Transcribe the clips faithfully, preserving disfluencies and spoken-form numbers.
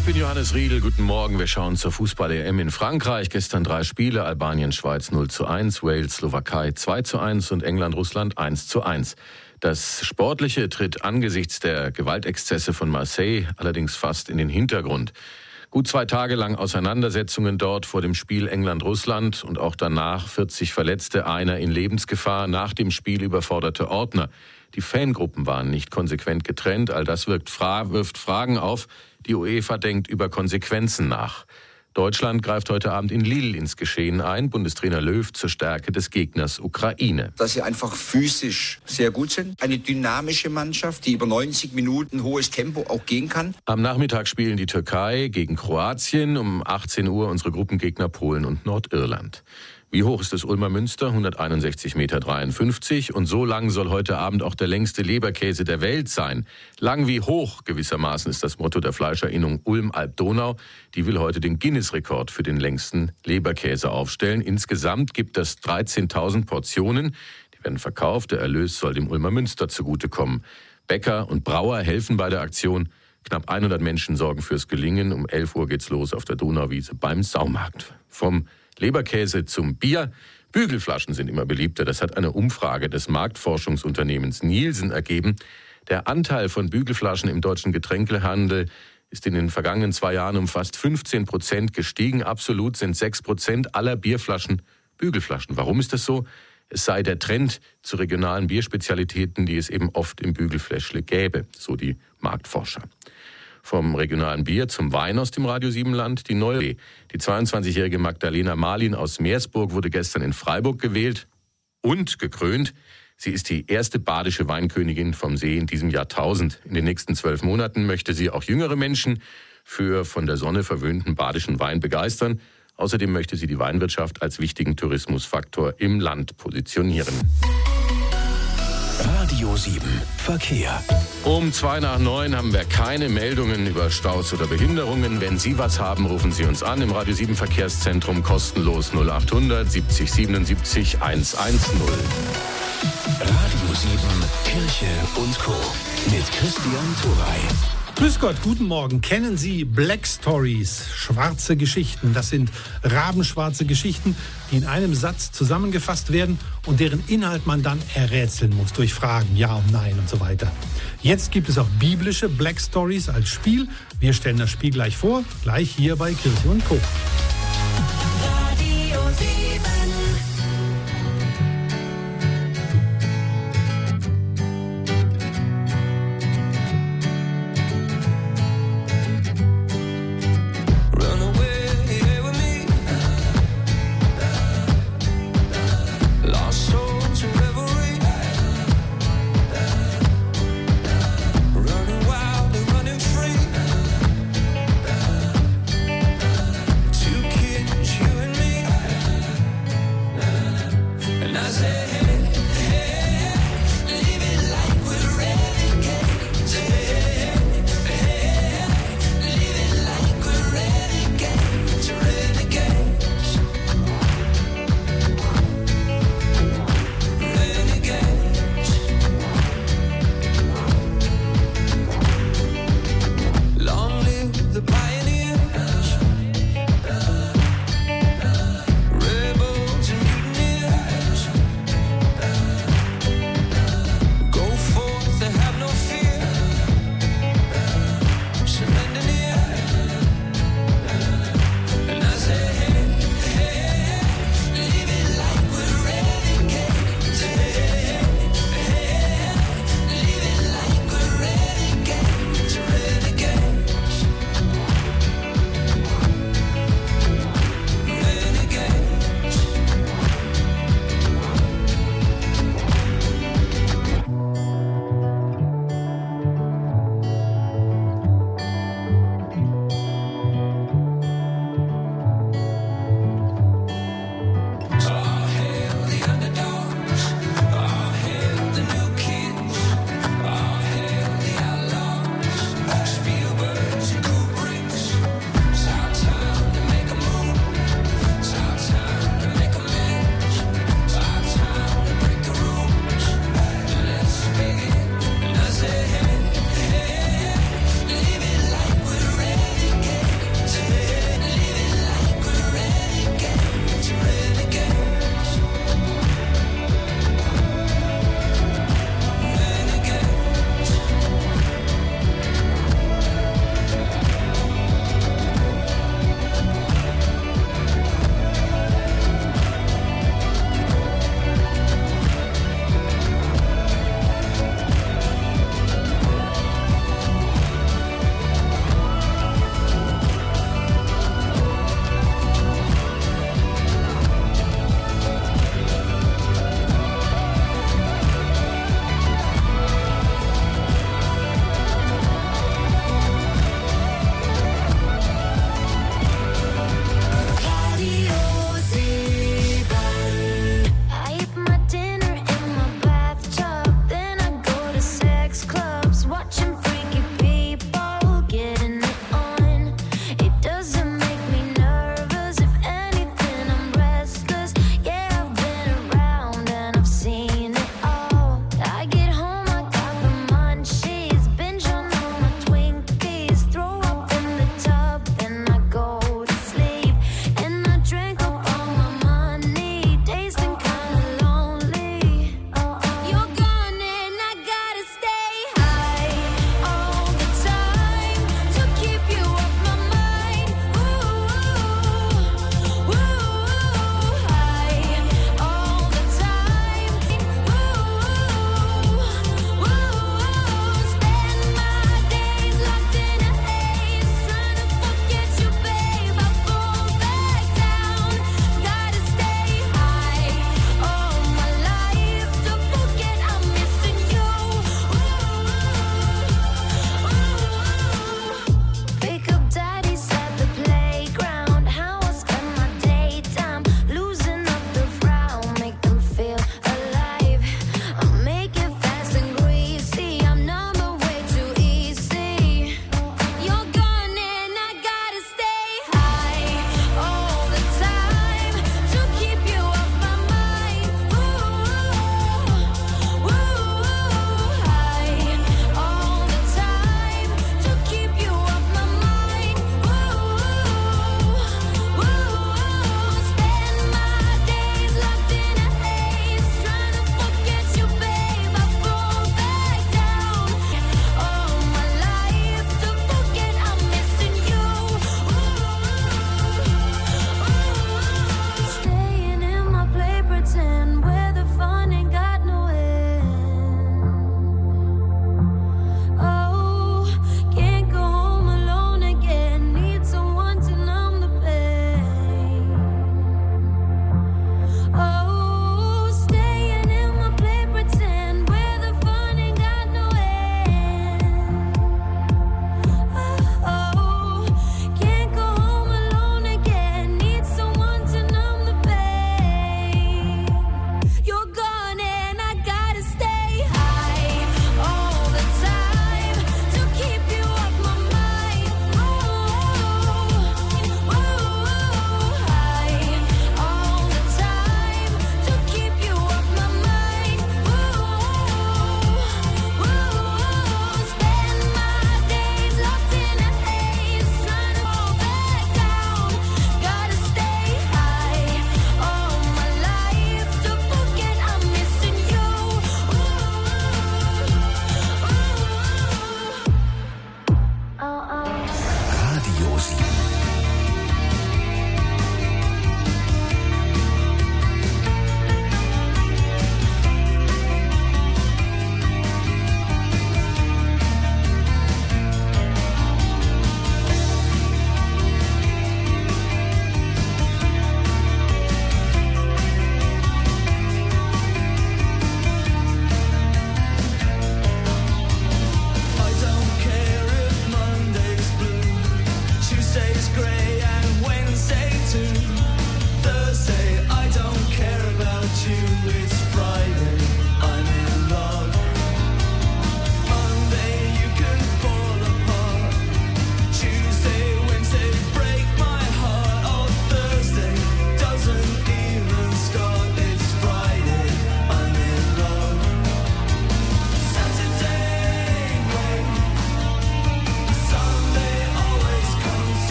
Ich bin Johannes Riedl, guten Morgen. Wir schauen zur Fußball-E M in Frankreich. Gestern drei Spiele, Albanien, Schweiz null zu eins, Wales, Slowakei zwei zu eins und England, Russland eins zu eins. Das Sportliche tritt angesichts der Gewaltexzesse von Marseille allerdings fast in den Hintergrund. Gut zwei Tage lang Auseinandersetzungen dort vor dem Spiel England-Russland und auch danach vierzig Verletzte, einer in Lebensgefahr, nach dem Spiel überforderte Ordner. Die Fangruppen waren nicht konsequent getrennt. All das wirkt fra- wirft Fragen auf. Die UEFA denkt über Konsequenzen nach. Deutschland greift heute Abend in Lille ins Geschehen ein. Bundestrainer Löw zur Stärke des Gegners Ukraine. Dass sie einfach physisch sehr gut sind. Eine dynamische Mannschaft, die über neunzig Minuten hohes Tempo auch gehen kann. Am Nachmittag spielen die Türkei gegen Kroatien. Um achtzehn Uhr unsere Gruppengegner Polen und Nordirland. Wie hoch ist das Ulmer Münster? hunderteinundsechzig Komma dreiundfünfzig Meter. Und so lang soll heute Abend auch der längste Leberkäse der Welt sein. Lang wie hoch gewissermaßen ist das Motto der Fleischerinnung Ulm-Alb-Donau. Die will heute den Guinness-Rekord für den längsten Leberkäse aufstellen. Insgesamt gibt es dreizehntausend Portionen. Die werden verkauft. Der Erlös soll dem Ulmer Münster zugutekommen. Bäcker und Brauer helfen bei der Aktion. Knapp hundert Menschen sorgen fürs Gelingen. Um elf Uhr geht's los auf der Donauwiese beim Saumarkt. Vom Leberkäse zum Bier. Bügelflaschen sind immer beliebter. Das hat eine Umfrage des Marktforschungsunternehmens Nielsen ergeben. Der Anteil von Bügelflaschen im deutschen Getränkehandel ist in den vergangenen zwei Jahren um fast fünfzehn Prozent gestiegen. Absolut sind sechs Prozent aller Bierflaschen Bügelflaschen. Warum ist das so? Es sei der Trend zu regionalen Bierspezialitäten, die es eben oft im Bügelfläschle gäbe, so die Marktforscher. Vom regionalen Bier zum Wein aus dem Radio sieben Land. Die neue, die zweiundzwanzigjährige Magdalena Marlin aus Meersburg wurde gestern in Freiburg gewählt und gekrönt. Sie ist die erste badische Weinkönigin vom See in diesem Jahrtausend. In den nächsten zwölf Monaten möchte sie auch jüngere Menschen für von der Sonne verwöhnten badischen Wein begeistern. Außerdem möchte sie die Weinwirtschaft als wichtigen Tourismusfaktor im Land positionieren. Radio sieben Verkehr. Um zwei nach neun haben wir keine Meldungen über Staus oder Behinderungen. Wenn Sie was haben, rufen Sie uns an im Radio sieben Verkehrszentrum kostenlos null achthundert siebzig siebenundsiebzig hundertzehn. Radio sieben Kirche und Co. mit Christian Thuray. Grüß Gott, guten Morgen. Kennen Sie Black Stories, schwarze Geschichten? Das sind rabenschwarze Geschichten, die in einem Satz zusammengefasst werden und deren Inhalt man dann errätseln muss durch Fragen, Ja und Nein und so weiter. Jetzt gibt es auch biblische Black Stories als Spiel. Wir stellen das Spiel gleich vor, gleich hier bei Kirche und Co. Radio sieben. Too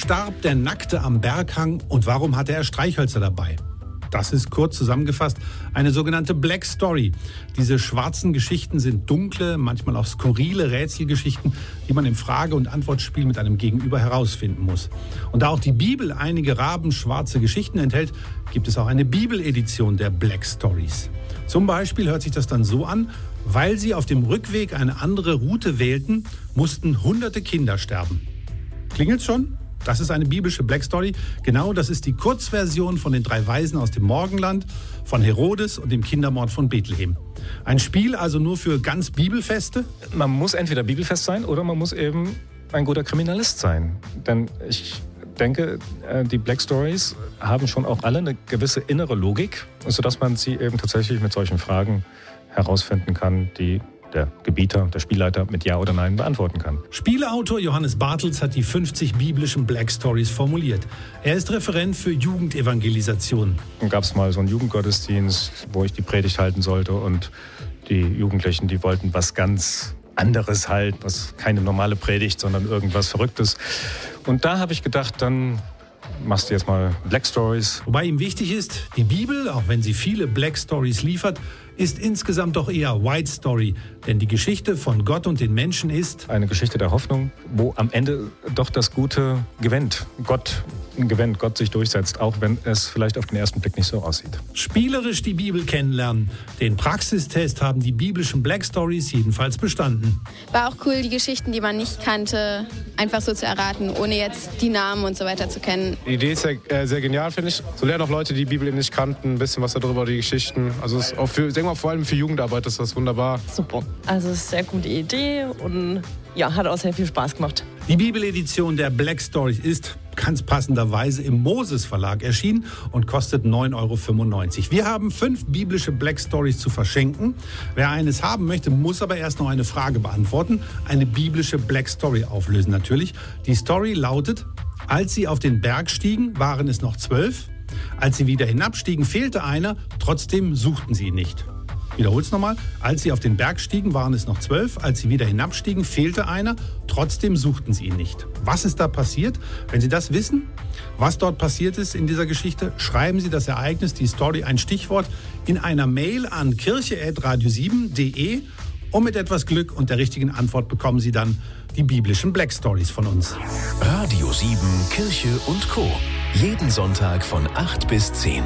starb der Nackte am Berghang und warum hatte er Streichhölzer dabei? Das ist kurz zusammengefasst eine sogenannte Black Story. Diese schwarzen Geschichten sind dunkle, manchmal auch skurrile Rätselgeschichten, die man im Frage- und Antwortspiel mit einem Gegenüber herausfinden muss. Und da auch die Bibel einige rabenschwarze Geschichten enthält, gibt es auch eine Bibeledition der Black Stories. Zum Beispiel hört sich das dann so an: Weil sie auf dem Rückweg eine andere Route wählten, mussten hunderte Kinder sterben. Klingelt's schon? Das ist eine biblische Black Story. Genau, das ist die Kurzversion von den drei Weisen aus dem Morgenland, von Herodes und dem Kindermord von Bethlehem. Ein Spiel also nur für ganz Bibelfeste? Man muss entweder bibelfest sein oder man muss eben ein guter Kriminalist sein. Denn ich denke, die Black Stories haben schon auch alle eine gewisse innere Logik, sodass man sie eben tatsächlich mit solchen Fragen herausfinden kann, die der Gebieter, der Spielleiter mit Ja oder Nein beantworten kann. Spieleautor Johannes Bartels hat die fünfzig biblischen Black Stories formuliert. Er ist Referent für Jugendevangelisation. Dann gab es mal so einen Jugendgottesdienst, wo ich die Predigt halten sollte und die Jugendlichen, die wollten was ganz anderes halt, was keine normale Predigt, sondern irgendwas Verrücktes. Und da habe ich gedacht, dann machst du jetzt mal Black Stories. Wobei ihm wichtig ist, die Bibel, auch wenn sie viele Black Stories liefert, ist insgesamt doch eher White Story. Denn die Geschichte von Gott und den Menschen ist eine Geschichte der Hoffnung, wo am Ende doch das Gute gewinnt. Gott gewinnt, Gott sich durchsetzt, auch wenn es vielleicht auf den ersten Blick nicht so aussieht. Spielerisch die Bibel kennenlernen. Den Praxistest haben die biblischen Black Stories jedenfalls bestanden. War auch cool, die Geschichten, die man nicht kannte, einfach so zu erraten, ohne jetzt die Namen und so weiter zu kennen. Die Idee ist sehr, äh, sehr genial, finde ich. So lernen auch Leute, die die Bibel eben nicht kannten, ein bisschen was darüber, die Geschichten. Also es ist auch für, ich denke mal, vor allem für Jugendarbeit ist das wunderbar. Super. Also es ist eine sehr gute Idee und ja, hat auch sehr viel Spaß gemacht. Die Bibeledition der Black Stories ist ganz passenderweise im Moses Verlag erschienen und kostet neun Euro fünfundneunzig. Wir haben fünf biblische Black Stories zu verschenken. Wer eines haben möchte, muss aber erst noch eine Frage beantworten. Eine biblische Black Story auflösen natürlich. Die Story lautet: Als sie auf den Berg stiegen, waren es noch zwölf. Als sie wieder hinabstiegen, fehlte einer. Trotzdem suchten sie ihn nicht. Wiederhol's nochmal. Als sie auf den Berg stiegen, waren es noch zwölf. Als sie wieder hinabstiegen, fehlte einer. Trotzdem suchten sie ihn nicht. Was ist da passiert? Wenn Sie das wissen, was dort passiert ist in dieser Geschichte, schreiben Sie das Ereignis, die Story, ein Stichwort in einer Mail an kirche at radio sieben punkt de. Und mit etwas Glück und der richtigen Antwort bekommen Sie dann die biblischen Black Stories von uns. Radio sieben, Kirche und Co. Jeden Sonntag von acht bis zehn.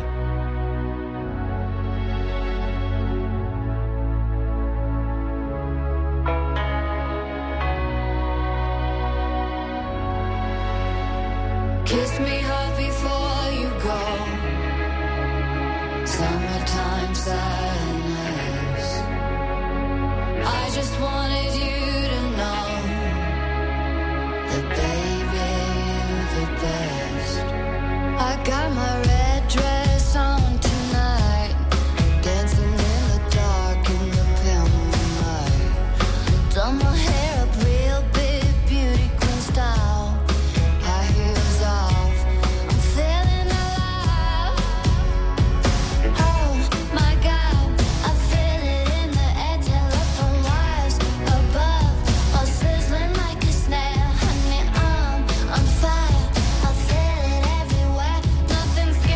Kiss me hard before you go. Summertime sadness. I just wanted you to know that baby, you're the best. I got my red dress on tonight, dancing in the dark in the pale moonlight. Done my hair up real big, beauty queen style. Nothing's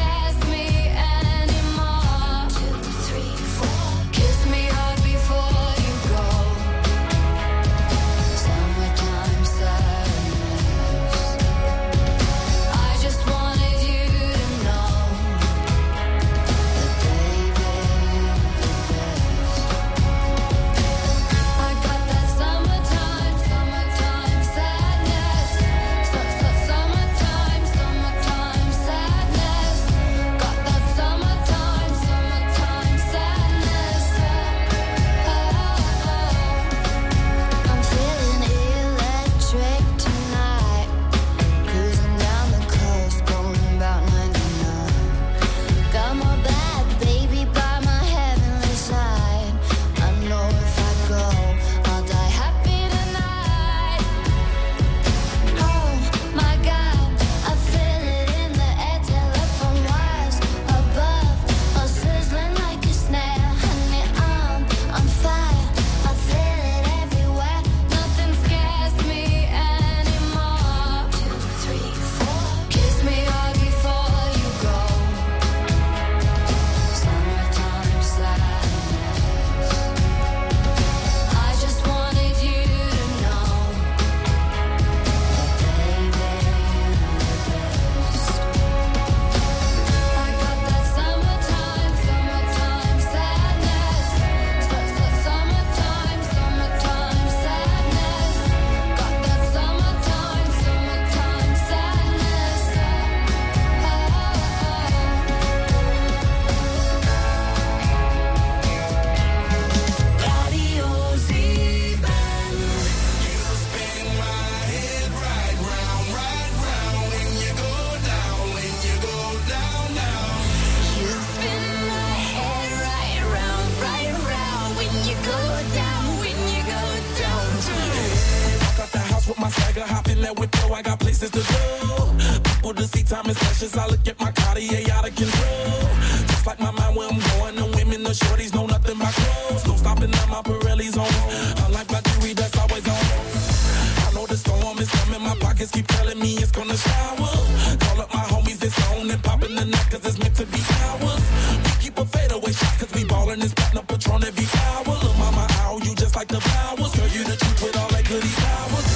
is to do. People to see time is precious. I look at my Cartier out of control. Just like my mind where I'm going. The women, the shorties know nothing but clothes. No stopping at my Pirelli's on. Unlike my jewelry that's always on. I know the storm is coming. My pockets keep telling me it's gonna shower. Call up my homies, it's on and popping the night cause it's meant to be ours. We keep a fadeaway shot cause we ballin' this platinum Patron every hour. Look mama, ow, you just like the flowers. Girl, you the truth with all that goody powers.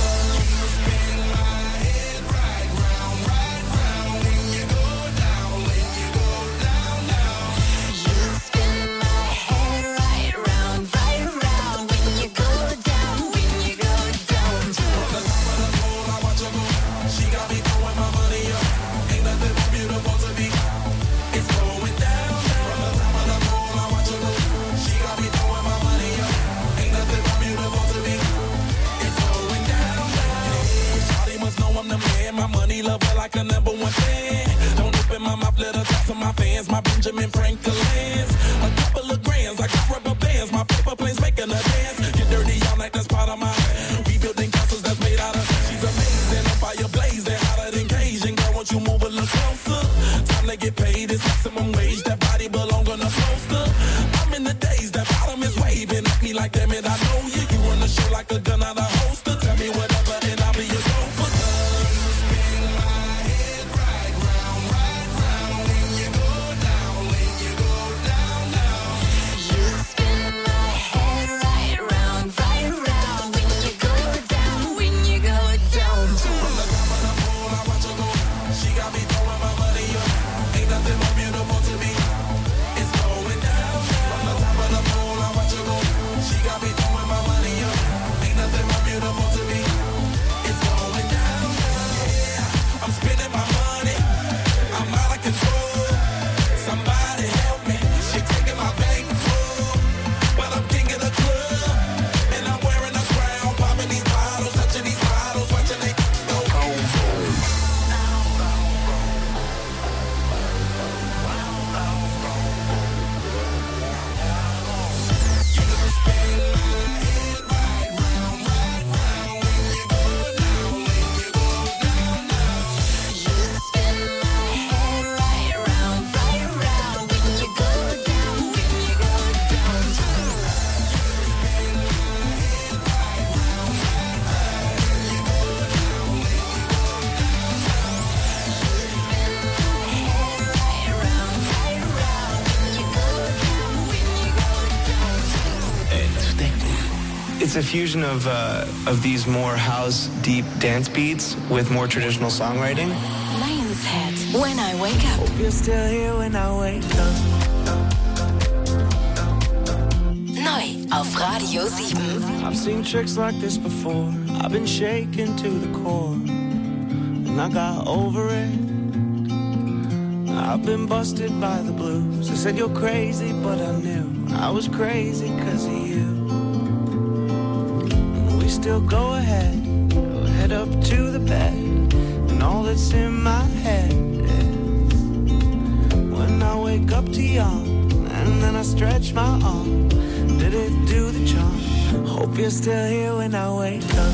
Lover like a number one fan. Don't open my mouth, let her talk to my fans. My Benjamin Franklin's. A couple of grands, I got rubber bands. My paper planes making her dance. Get dirty all night, that's part of my. We building castles that's made out of. She's amazing, on fire blazing, hotter than Cajun. Girl, won't you move a little closer? Time to get paid, it's maximum wage. That body belong on a poster. I'm in the days, that bottom is waving at me like, damn it, I know you. You run the show like a gun out of holster. Tell me whatever and I'll be your gopher. It's a fusion of uh, of these more house, deep dance beats with more traditional songwriting. Lion's Head, When I Wake Up. Hope you're still here when I wake up. Neu auf Radio sieben. I've seen tricks like this before. I've been shaken to the core, and I got over it. I've been busted by the blues. I said you're crazy, but I knew I was crazy 'cause of you. Still go ahead, head up to the bed, and all that's in my head is when I wake up to yawn, and then I stretch my arm. Did it do the charm? Hope you're still here when I wake up.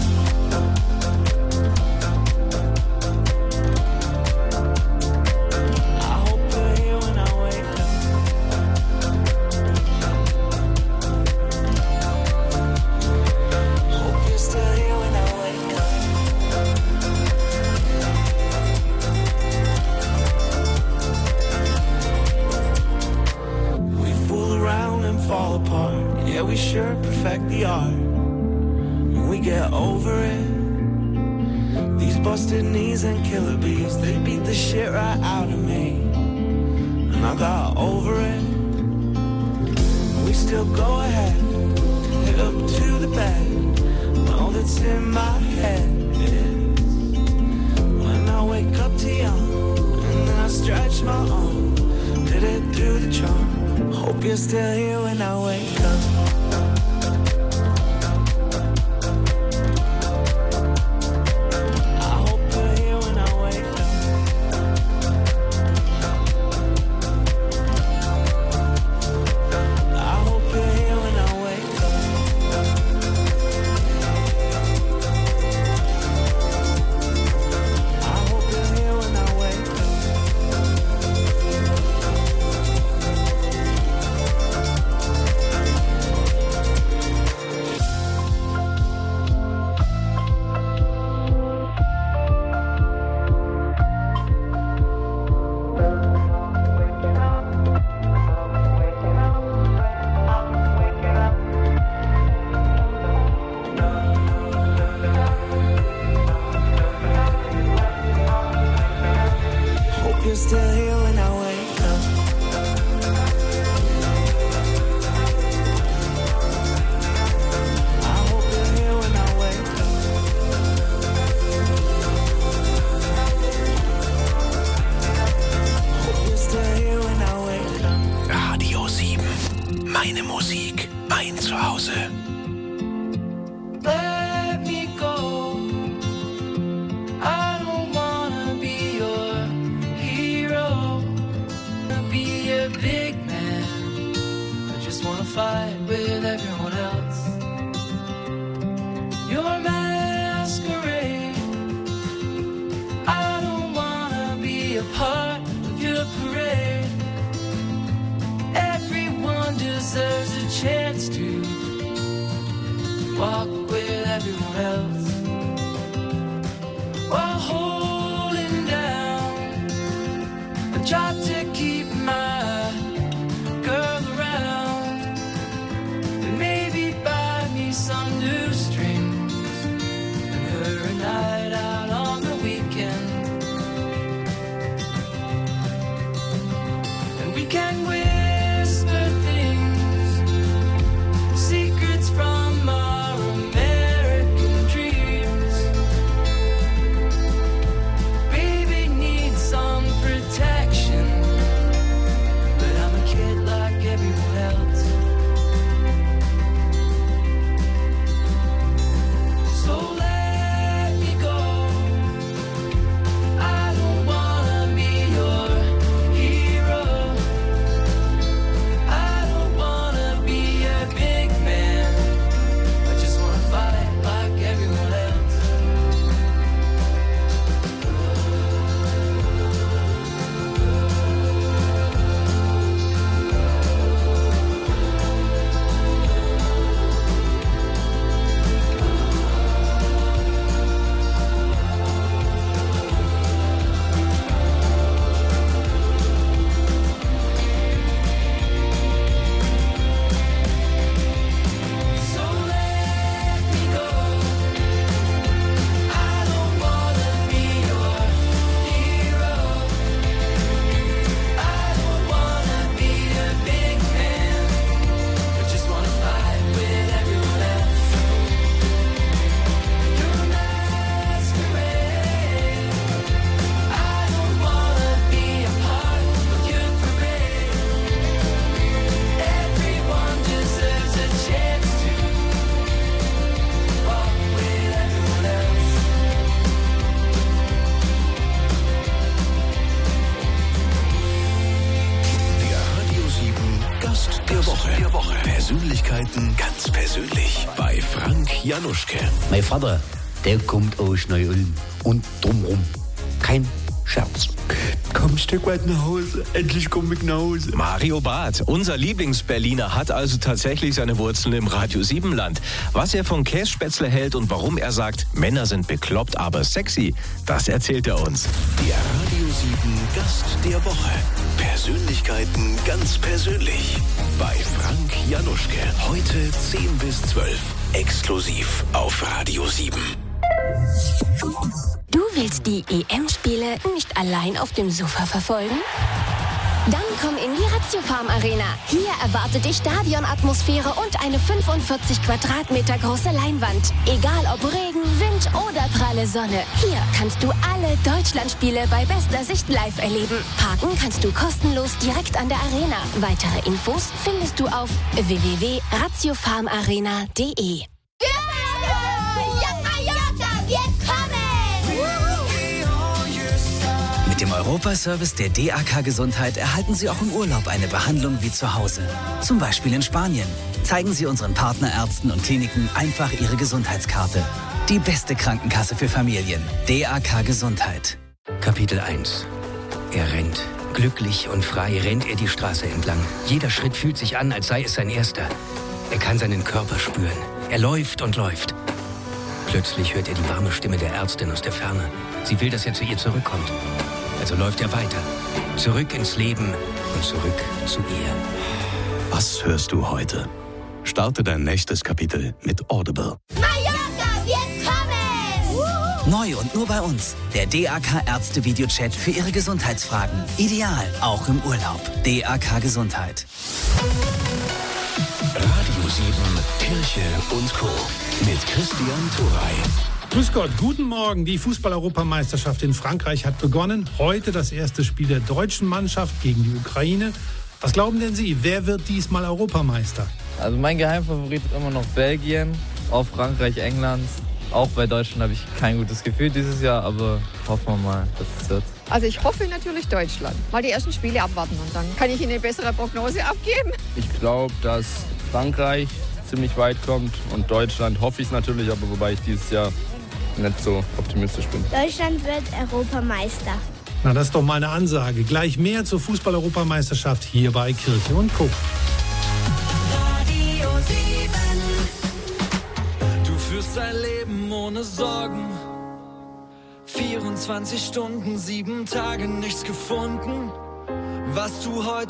walk with everyone else while holding down a job to keep my girl around and maybe buy me some new strings and her a night out on the weekend. And we can whisper things, secrets from our American dreams. Baby needs some protection, but I'm a kid like everyone else. So let me go. I don't wanna be your hero. I don't wanna be a big man. I just wanna fight like everyone else. So let me go. I don't wanna be your hero. I don't wanna be a big man. I just wanna fight with everyone else. You're a masquerade. I don't wanna be a part of your parade. Everyone deserves a chance to walk with everyone else. Der Radio sieben Gast der Woche. der Woche. Persönlichkeiten ganz persönlich bei Frank Januschke. Mein Vater, der kommt aus Neu-Ulm und drumrum. Kein Scherz. Komm ein Stück weit nach Hause. Endlich komme ich nach Hause. Mario Barth, unser Lieblingsberliner, hat also tatsächlich seine Wurzeln im Radio sieben Land. Was er von Kässpätzle hält und warum er sagt, Männer sind bekloppt, aber sexy, das erzählt er uns. Der Radio sieben Gast der Woche. Persönlichkeiten ganz persönlich bei Frank Januschke. Heute zehn bis zwölf. Exklusiv auf Radio sieben. Du willst die E M-Spiele nicht allein auf dem Sofa verfolgen? Dann komm in die Ratio Farm Arena. Hier erwartet dich Stadionatmosphäre und eine fünfundvierzig Quadratmeter große Leinwand. Egal ob Regen, Wind oder pralle Sonne. Hier kannst du alle Deutschlandspiele bei bester Sicht live erleben. Parken kannst du kostenlos direkt an der Arena. Weitere Infos findest du auf w w w punkt ratio farm arena punkt d e. Mit dem Europaservice der D A K Gesundheit erhalten Sie auch im Urlaub eine Behandlung wie zu Hause. Zum Beispiel in Spanien. Zeigen Sie unseren Partnerärzten und Kliniken einfach Ihre Gesundheitskarte. Die beste Krankenkasse für Familien. D A K Gesundheit. Kapitel eins. Er rennt. Glücklich und frei rennt er die Straße entlang. Jeder Schritt fühlt sich an, als sei es sein erster. Er kann seinen Körper spüren. Er läuft und läuft. Plötzlich hört er die warme Stimme der Ärztin aus der Ferne. Sie will, dass er zu ihr zurückkommt. Also läuft er weiter. Zurück ins Leben und zurück zu ihr. Was hörst du heute? Starte dein nächstes Kapitel mit Audible. Mallorca, wir kommen! Neu und nur bei uns. Der D A K-Ärzte-Videochat für Ihre Gesundheitsfragen. Ideal, auch im Urlaub. D A K Gesundheit. Radio sieben, Kirche und Co. mit Christian Turey. Grüß Gott, guten Morgen. Die Fußball-Europameisterschaft in Frankreich hat begonnen. Heute das erste Spiel der deutschen Mannschaft gegen die Ukraine. Was glauben denn Sie, wer wird diesmal Europameister? Also mein Geheimfavorit ist immer noch Belgien, auch Frankreich, England. Auch bei Deutschland habe ich kein gutes Gefühl dieses Jahr, aber hoffen wir mal, dass es wird. Also ich hoffe natürlich Deutschland. Mal die ersten Spiele abwarten und dann kann ich Ihnen eine bessere Prognose abgeben. Ich glaube, dass Frankreich ziemlich weit kommt und Deutschland hoffe ich es natürlich, aber wobei ich dieses Jahr nicht so optimistisch bin. Deutschland wird Europameister. Na, das ist doch mal eine Ansage. Gleich mehr zur Fußball-Europameisterschaft hier bei Kirche und Co. Radio sieben. führst ein Leben ohne Sorgen. vierundzwanzig Stunden, sieben Tage, nichts gefunden. Was du heute